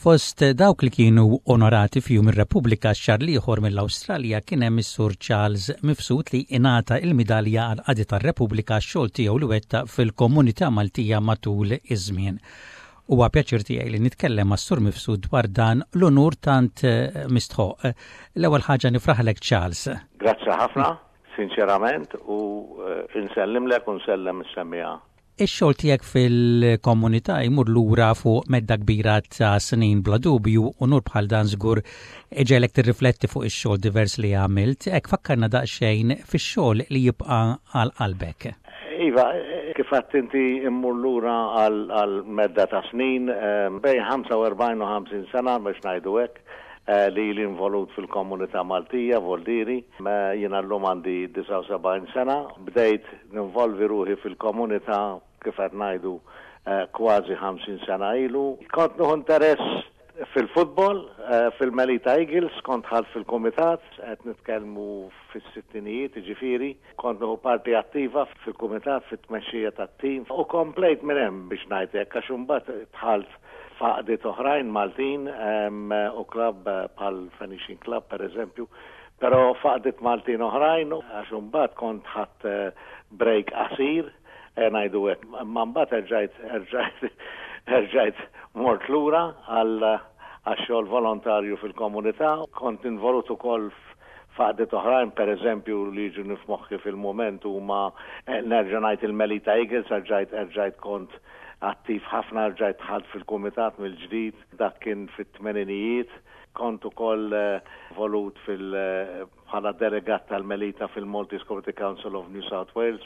Fost dawk li kienu onorati f'jum ir-Repubblika x-xahar ieħor mill-Awstralja kien hemm is-Sur Charles Mifsud li ingħata l-Midalja għal qadi tar-Repubblika x-xogħol tiegħu li wettaq fil-komunità Maltija matul iż-żmien. Huwa pjaċir tiegħi li nitkellem mas-Sur Mifsud dwar dan l-onur tant mistħoq. L-ewwel ħaġa nifraħlek Charles. Grazzi ħafna, sinċerament, u nsellimlek u nsellem is-semmija. Ix-xogħol tiegħek fil-komunità jmur lura fuq medda kbira ta' snin bla dubju u nur bħal dan żgur ġelek tirrifletti fuq ix-xogħol divers li għamilt, hekk fakkarna daqsxejn fix-xogħol li jibqa' għal qalbek. Iva, kif qatt inti immur lura għal medda ta' snin bejn 45 u 50 sena biex ngħidu hekk. Li involut fil-komunità Maltija, Voldiri, jiena llum għandi 79 sena, bdejt ninvolvi ruħi fil-komunità kif qed ngħidu kważi 50 sena ilu. Kont nieħu interess fil-futbol, fil-Melita Eagles, kont ħadd fil-kumitat, qed nitkellmu fis-sittinijiet, jiġifieri, kont nieħu parti attiva fil-kumitat fit-tmexxija tat-tim u komplejt minn hemm biex ngħid hekk għax imbagħad tħalt faqdiet oħrajn Maltin u klabb bħal Phoenician Club per eżempju, però faqdiet Maltin oħrajn għax imbagħad kont ħadd break qasir ngħidu hekk. Ma mbagħad erġajt mort lura għax-xogħol volontarju fil-komunità, kont involut ukoll faqdiet oħrajn per eżempju li jiġu nifmoħħi fil-mument huma nerġa' ngħid il-Melita Eagles, erġajt kont attiv ħafna, rġajt ħadd fil-kumitat mill-ġdid, dak kien fit-tmeninijiet, kont ukoll volut bħala delegat tal-Melita fil-Maltese Community Council of New South Wales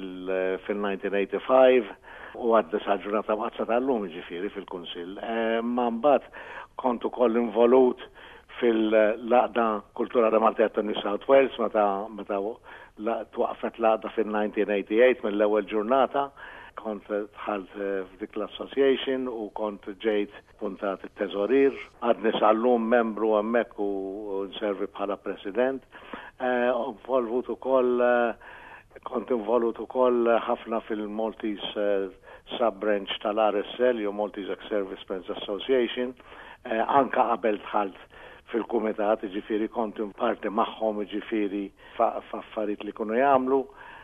fil-1985 u għadda sa' waqsa tal-lum ġifieri fil-Kunsill. Ma mbagħad kont ukoll involut fil-laqda kulturali Maltija ta' New South Wales meta twaqfet laqda fil-1988 mill-ewwel ġurnata. Kont tħalt f'dik l-association u kont ġejt puntat il-teżorir, għadni sal-lum membru hemmhekk u nservi bħala president. Kont involut ukoll ħafna fil-Maltese sub-branch tal-RSL, jew Maltese Ex-Service Friends Association, anka qabel tħalt fil-kumitat, ġifieri kont parti magħhom ġifieri f'affarijiet li kienu jagħmlu.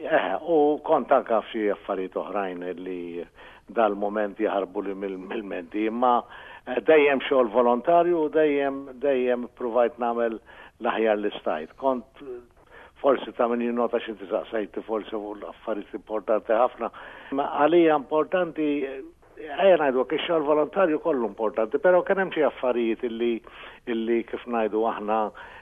U kont anke f'xi affarijiet oħrajn li dal-moment jaħarbu li mill-menti, imma dejjem xogħol volontarju u dejjem provajt nagħmel l-aħjar li stajt. Kont forsi ta' min jinnota x'inti saqsajti forsi fuq affarijiet importanti ħafna. Ma għalija importanti ngħidu hekk ix-xogħol volontarju kollu importanti, però kien hemm xi affarijiet illi kif ngħidu aħna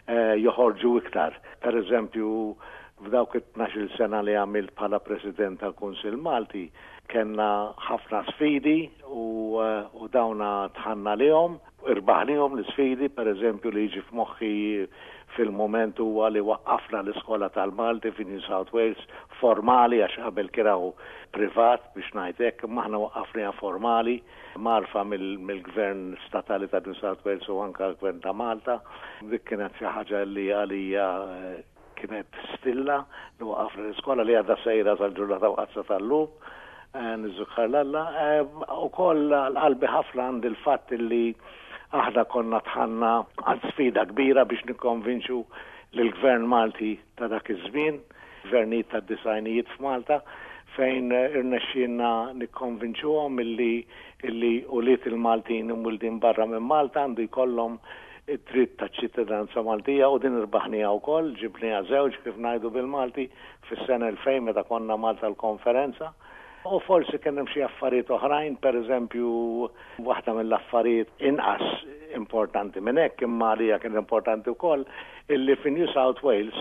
joħorġu iktar. Per eżempju, f'dawk it-12 sena li għamilt bħala President tal-Kunsill Malti, kellna ħafna sfidi u dawna tħanna lihom, irbaħnihom l-sfidi, per eżempju li jiġi f'moħħi fil-moment huwa li waqqafna l-iskola tal-Malti fi New South Wales formali għax qabel kienaw privat biex ngħid hekk, imma aħna waqqafniha formali, marfa mill-Gvern Statali ta' New South Wales u anke l-Gvern ta' Malta. Dik kienet xi ħaġa li għalija kienet stilla li waqafna l-iskola li għadha sejra tal-ġurnata waqazza tal-lum, niżukkar l-Alla. Ukoll qalbi ħafna għandi l-fatt li aħna konna tħanna għal sfida kbira biex nikkonvinċu l-Gvern Malti ta' dak iż-żmien, gvernijiet tad-disajnijiet f'Malta, fejn irnexxielna nikkonvinċuhom illi uliet il-Maltin imwildin barra minn Malta għandu jkollhom id-dritt ta' ċittadinanza Maltija u din irbaħnija wkoll, ġibniha żewġ kif ngħidu bil-Malti fis-sena 2000 meta konna Malta l-konferenza. U forsi kien hemm xi affarijiet oħrajn, pereżempju waħda mill-affarijiet inqas importanti minn hekk imma għalija kien importanti wkoll illi fi New South Wales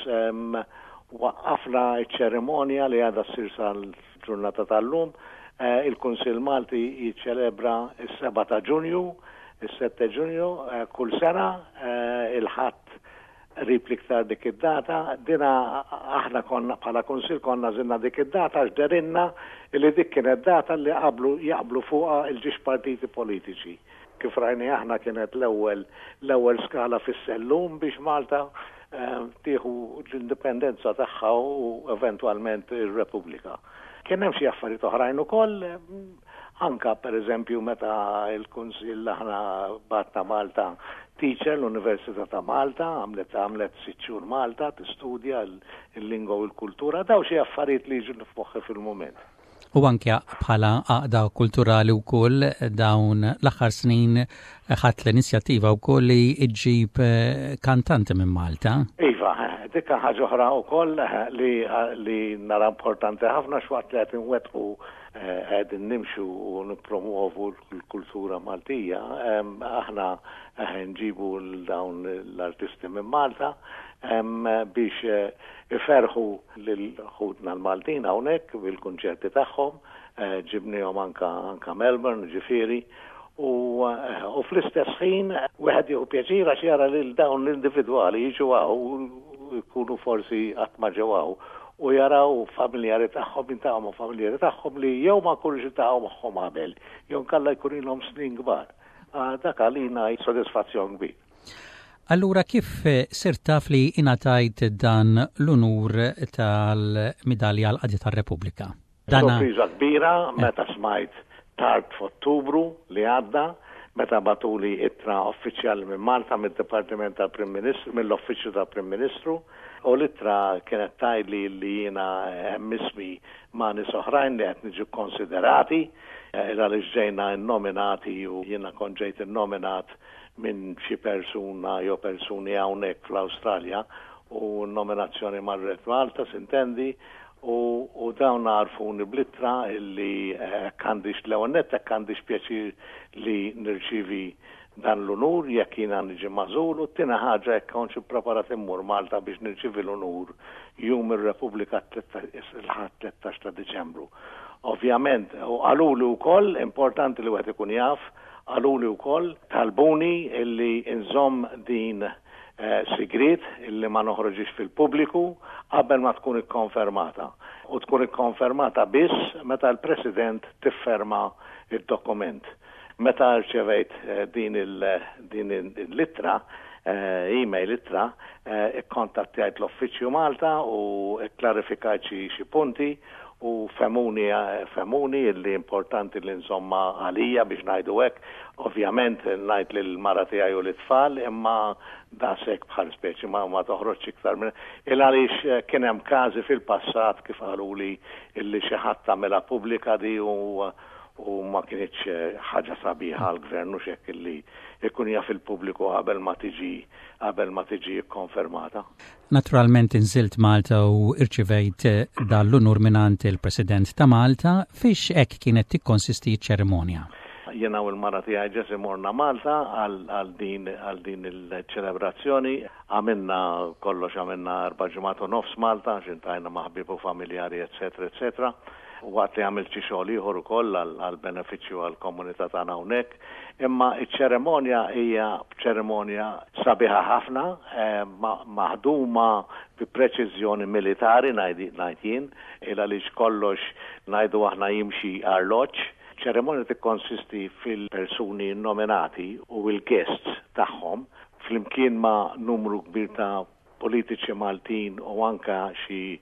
waqqafna ċ-ċerimonja li għadha ssir sal-ġurnata tal-lum. Il-Kunsill Malti jiċċelebra s-7 ta' Ġunju, is-7 Ġunju kull sena il-ħadd rib liktar dik id-data, dina aħna konna bħala Kunsill konna żinna dik id-data għax derinna li dik kienet data li jaqblu fuqha il-ġiex partiti politiċi. Kif rajni aħna kienet l-ewwel skala fis-sellum biex Malta tieħu l-indipendenza tagħha u eventwalment ir-Repubblika. Kien hemm xi affarijiet oħrajn ukoll Anka per eżempju meta il-Kunsill aħna batna Malta teacher l-Università ta' Malta, għamlet 6 xhur Malta tistudja l-lingwa u l-kultura, daw xi affarijiet li jiġu nifmoħħi fil-mument. U anke bħala għaqda kulturali wkoll dawn l-aħħar snin ħadd l-inizjattiva wkoll li iġġib kantanti minn Malta. Iva, dikka ħaġa oħra wkoll li nara importanti ħafna x'waqt li qed inwettqu qegħdin nimxu u nippromuovu l-kultura Maltija, aħna nġibu dawn l-artisti minn Malta biex iferħu lil-ħudna l-Maltin hawnhekk bil-kunċerti tagħhom, ġibnihom anka Melbourne, ġifieri, u fl-istess ħin wieħed jieħu pjaċir għax jara lil dawn l-individwali jiġu u jkunu forsi qatt ma ġewgħu u jaraw familjari tagħhom intaqgħu ma' familjari tagħhom li jew ma kunux intaqgħu magħhom qabel, jew nkella jkun ilhom snin kbar. Dak għalina sodisfazzjon kbir. Allura kif sir taf li ingħatajt dan l-unur tal-Midalja l-Qadja tar-Repubblika? Sorpriża kbira meta smajt tard f'Ottubru li għadda, meta batuli ittra uffiċjali minn Malta mid-Dipartiment tal-Prim Ministru, mill-Uffiċċju tal-Prim Ministru, u l-ittra kienet tajli li jiena mismi ma' nies oħrajn li qed niġu konsiderati, għaliex ġejna nominati u jiena konġejt innominat minn xi persuna jew persuni hawnhekk fl-Awstralja u nominazzjoni marret Malta, sintendi, u dawn għarfuni bl-ittra illi għandix l-għonet, għandix pjaċir li nirċivi dan l-unur jekk jiena niġi mażul u t-tina ħaġa jekk konċi preparat immur Malta biex nirċivi l-unur jum ir-Repubblika il-ħadd 13 ta' Diċembru. Ovvjament, u għaluli wkoll importanti li wieħed ikun jaf, għaluli wkoll talbuni illi inżomm din sigrit illi ma noħroġix fil-pubbliku qabel ma tkun ikkonfermata. U tkun ikkonfermata biss meta l-President tifferma il-dokument. Meta rċevejt din il-littra, email littra, kontattjajt l-Uffiċċju Malta u klarifikajt xi punti u femuni illi importanti li insomma għalija biex najdu hekk, ovvjament ngħid lil mara tiegħi u l-tfal, imma dasek bħal speċi ma toħroġx iktar minn għaliex kien hemm każi fil-passat kif qaluli illi xi ħadd tagħmilha pubblika di u ma kienitx ħaġa sabiħa għall-gvern u xekk illi ikun jaf fil-pubbliku qabel ma tiġi konfermata. Naturalment inżilt Malta u irċivejt dal-unur minant il-President ta' Malta, fiex hekk kienet tikkonsisti ċ-ċerimonja? Jiena u l-mara tiegħi ġes imorna Malta għal din il-ċelebrazzjoni, għamilna 4 ġimgħat u nofs Malta, xintajna maħbibu familjari, eccetera. Waqt li għamil xogħol ieħor ukoll għall-benefiċċju għall-komunità tagħna hawnhekk, imma ċ-ċerimonja hija ċerimonja sabiħa ħafna, maħduma bi preċiżjoni militari ngħid jien, għaliex kollox ngħidu aħna jimxi arloġġ. ċerimonja tikkonsisti fil-persuni nominati u l-guests tagħhom flimkien ma' numru kbir ta' politiċi Maltin u anka xi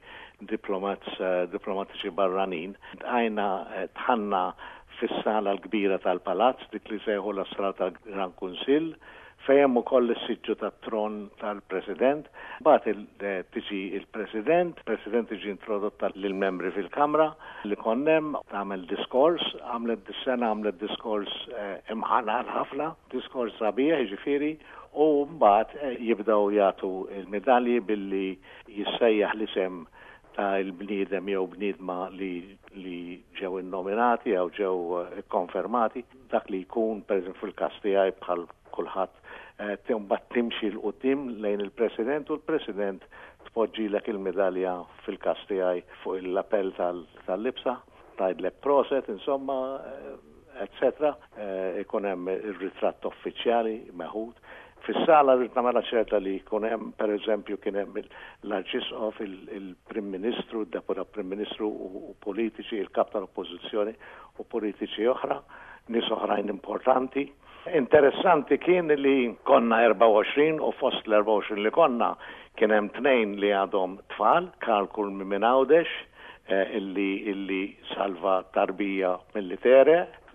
diplomatiċi barranin. Għajna tħanna fis-sala l-kbira tal-palazz, dik li sejħu l-sala tal-Gran Kunsill, fejn ukoll is-siġġu tat-tron tal-President. Bagħad tiġi il-President tiġi introdotta lill-membri fil-Kamra li konnem tagħmel diskors, għamlet diskors imħanar ħafna, diskors sabiħ ġifieri, u mbagħad jibdew jagħtu il-medalji billi jissejjaħ l-isem ta' il-bniedem jew bniedma li ġew innominati jew ġew konfermati, dak li jkun pereżempju fil-każ tiegħi bħal kulħadd mbagħad timxi l-qudiem lejn il-President u l-President tpoġġilek il-medalja fil-każ tiegħi fuq l-appell tal-libsa, tgħidlek proset, insomma, eccetera. Ikun hemm ir-ritratt uffiċjali meħud. Fis-sala rrid nagħmilha ċerta li jkun hemm pereżempju kien hemm l-Arċisqof, il-Prim Ministru, d-Deputat Prim Ministru u politiċi, il-kap tal-Oppożizzjoni u politiċi oħra, nies oħrajn importanti. Interessanti kien li konna 24 u fost l-24 li konna kien hemm 2 li għadhom tfal, Karl Kulmi minn Għawdex, illi salva tarbija militare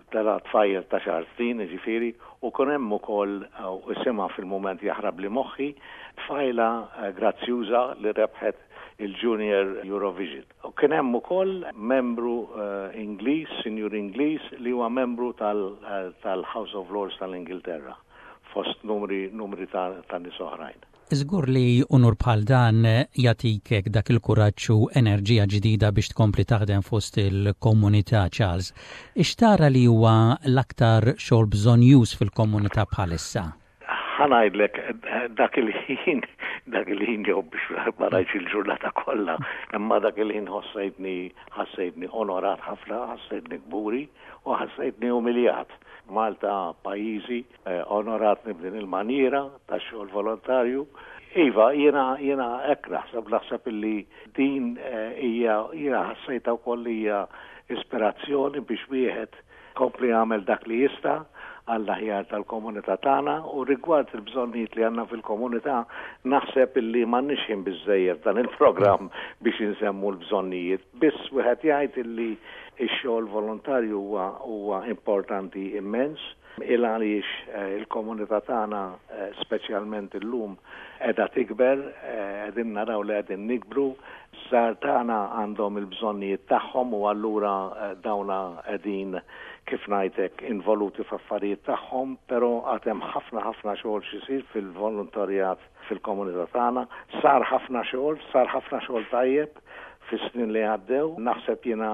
tfajjel ta' xartin, ġifiri, u kun hemm ukoll isima fil-moment jaħrab li moħħi tfajla grazzjuża li rebħet il-Junior Eurovision. U kien hemm ukoll membru Ingliż, Sinjur Ingliż li huwa membru tal-House of Lords tal-Ingilterra fost numri ta' nies oħrajn. Żgur li unur bħal dan jagħtik dak il-kuraġġ u enerġija ġdida biex tkompli taħdem fost il-komunità, Charles. Ixtara li huwa l-aktar xogħol bżonn już fil-komunità bħalissa? Ħanajdlek dak il-ħin jew biex ma rajtx il-ġurnata kollha, imma dak il-ħin ħassejtni onorat ħafna, ħassejtni kburi u ħassejtni umiljat. Malta pajjiżi onoratni b'din il-maniera ta' xogħol volontarju. Iva, jiena hekk naħseb illi din hija ħassejta wkoll hija ispirazzjoni biex wieħed kompli jagħmel dak li jista' għall-aħjar tal-komunità tagħna u rigward il-bżonnijiet li għandna fil-komunità naħseb illi m'għandniex biżżejjed dan il-programm biex insemmu l-bżonnijiet. Biss wieħed jgħid illi ix-xogħol volontarju huwa importanti immens għaliex il-komunità tagħna speċjalment illum qiegħda tikber, qegħdin naraw li qegħdin nikbru, żgħar tagħna għandhom il-bżonnijiet tagħhom u allura dawna qegħdin kif ngħidlek involuti f'affarijiet tagħhom, però għad hemm ħafna xogħol xisir fil-volontarjat fil-komunità tagħna. Sar ħafna xogħol tajjeb fis-snin li għaddew, naħseb jiena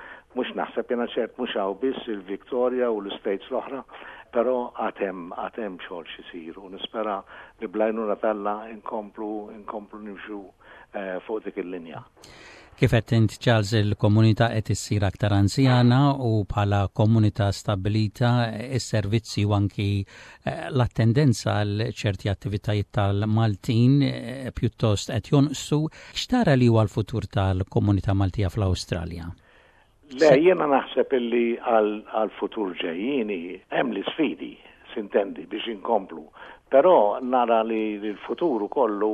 ċert mhux hawn biss il-Victoria u l-States l-oħra, però għad hemm xogħol xisir u nispera li bl-għajnuna talla inkomplu nimxu fuq dik il-linja. Kif qed int Charles il-komunità qed issir aktar anzjana u bħala komunità stabilita is-servizzi u anki l-attendenza għal ċerti attivitajiet tal-Maltin pjuttost qed jonqsu. X'tara li huwa l-futur tal-komunità Maltija fl-Awstralja? Le, jiena naħseb illi għal-futur ġejjini hemm l-isfidi, sintendi, biex inkomplu. Però nara li l-futur kollu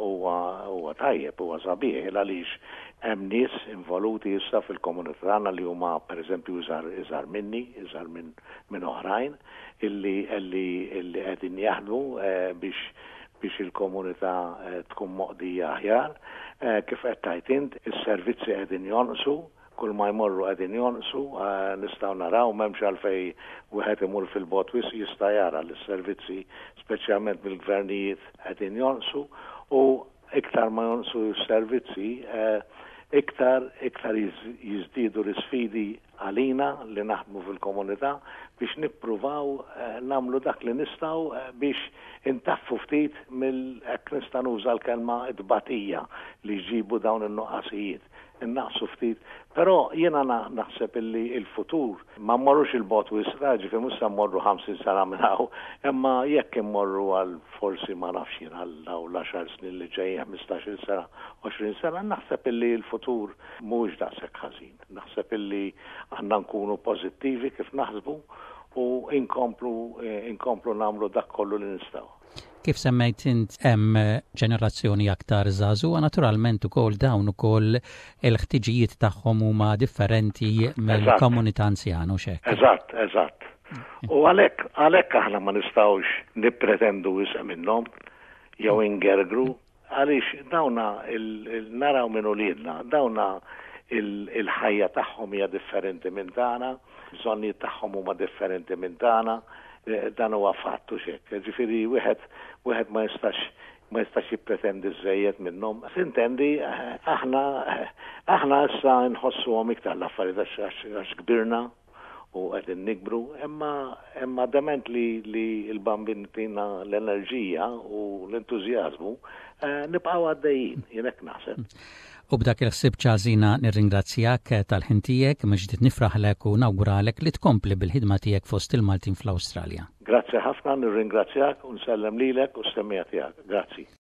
huwa tajjeb, huwa sabiħ għaliex hemm nies involuti issa fil-komunità tagħna li huma pereżempju iżgħar minni, iżgħar minn oħrajn illi qegħdin jaħdmu biex il-komunità tkun moqdija aħjar. Kif qed tgħid int, is-servizzi qegħdin jonqsu, kull ma jmorru qegħdin jonqsu, nistgħu naraw m'hemmx għalfejn wieħed imur fil-bot wis jista' jara li s-servizzi speċjalment mill-gvernijiet qegħdin jonqsu u iktar ma jonqsu s-servizzi iktar jiżdiedu l-isfidi għalina li naħdmu fil-komunità biex nippruvaw nagħmlu dak li nistgħu biex intaffu ftit hekk nista' nuża l-kelma tbatija li jġibu dawn in-nuqqasijiet. Innaqsu ftit, però jiena naħseb illi il-futur ma mmorrux il-bot wisra, ġifi mhux se mmorru 50 sena minn hawn, imma jekk immorru għal forsi ma nafx għal l-10 snin li ġejjin 15 sena, 20 sena, naħseb illi il-futur mhux daqshekk ħażin. Naħseb illi għandna nkunu pożittivi kif naħsbu u inkomplu nagħmlu dak kollu li nistgħu. Kif semmejt int hemm ġenerazzjoni aktar żagħżugħa, naturalment ukoll dawn ukoll il-ħtiġijiet tagħhom huma differenti mill-komunità anzjana u x'hekk. Eżatt. U għalhekk aħna ma nistgħux nippretendu wisq minnhom jew ingergru għaliex dawna naraw minn uliedna, dawna il-ħajja tagħhom hija differenti minn tagħna, bżonnijiet tagħhom huma differenti minn tagħna. Dan huwa fattu xek. Ġifieri wieħed ma jistax jippretendi żejjed minnhom. Sintendi, aħna issa nħossuhom iktar l-affarijiet għax kbirna u qegħdin nikbru, imma dement li l-bambin tina l-enerġija u l-entużjażmu nibqgħu għaddejjin, jien hekk naħseb. U b'dak il-ħsieb Ċażina nirringrazzjak tal-ħin tiegħek, meġdiet nifraħlek u nawguralek li tkompli bil-ħidma tiegħek fost il-Maltin fl-Awstralja. Grazzi ħafna, nirringrazzjak u nsellem lilek u s-semmija tiegħek. Grazzi.